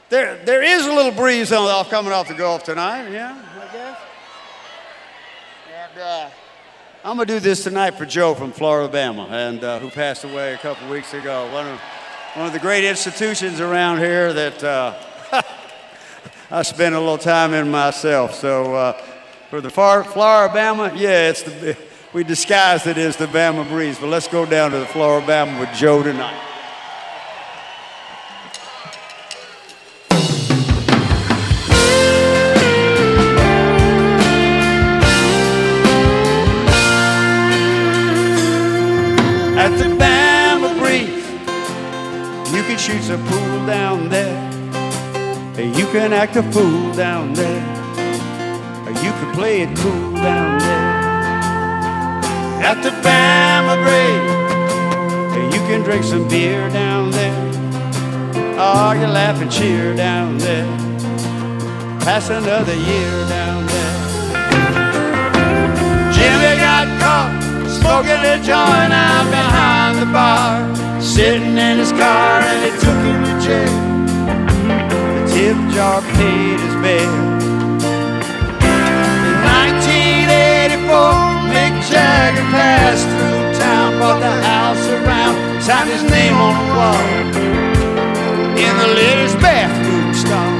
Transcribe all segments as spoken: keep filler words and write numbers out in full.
There, there is a little breeze on, off, coming off the Gulf tonight, yeah, I guess. And uh, I'm going to do this tonight for Joe from Floribama, and uh, who passed away a couple weeks ago. One of, one of the great institutions around here that uh, I spent a little time in myself. So uh, for the far, Floribama, yeah, it's the, we disguised it as the Bama breeze, but let's go down to the Floribama with Joe tonight. At the Bama breeze, you can shoot some pool down there. You can act a fool down there. You can play it cool down there. At the Bama breeze, you can drink some beer down there. Oh, you laugh and cheer down there. Pass another year down there. Jimmy got caught smoking a joint out behind the bar, sitting in his car, and they took him to jail. The tip jar paid his bail. In nineteen eighty-four, Mick Jagger passed through town, bought the house around, signed his name on the wall in the ladies' bathroom stall.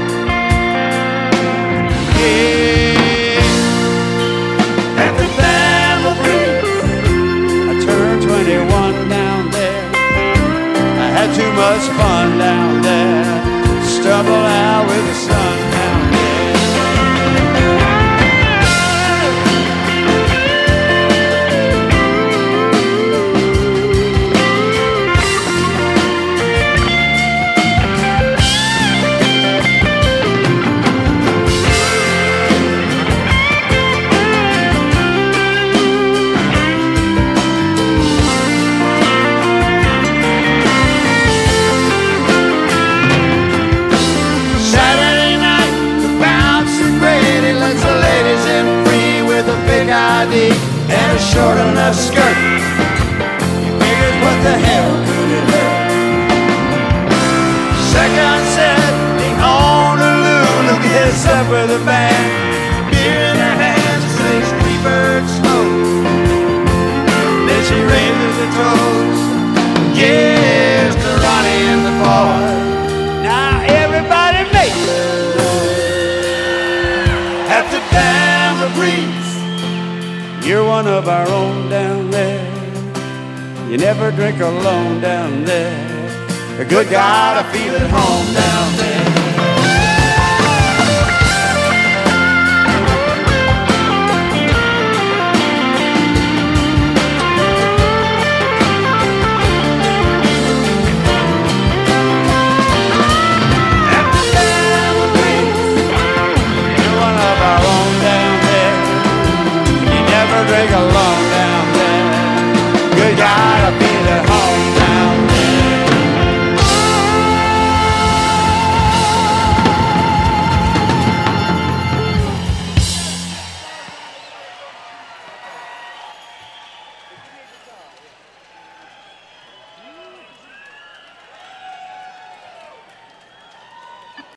Yeah, at the Bama breeze, twenty-one down there. I had too much fun down there. Stumble out with the sun down and a short enough skirt. You figured what the hell could it hurt? Second said they own a Lulu, gets up with a band, beer in her hands, sings three birds slow. Then she raises her toes. Yes, to Ronnie and the boys. Now everybody makes some noise. At the Bama breeze, you're one of our own down there. You never drink alone down there. A good God, I feel at home down there.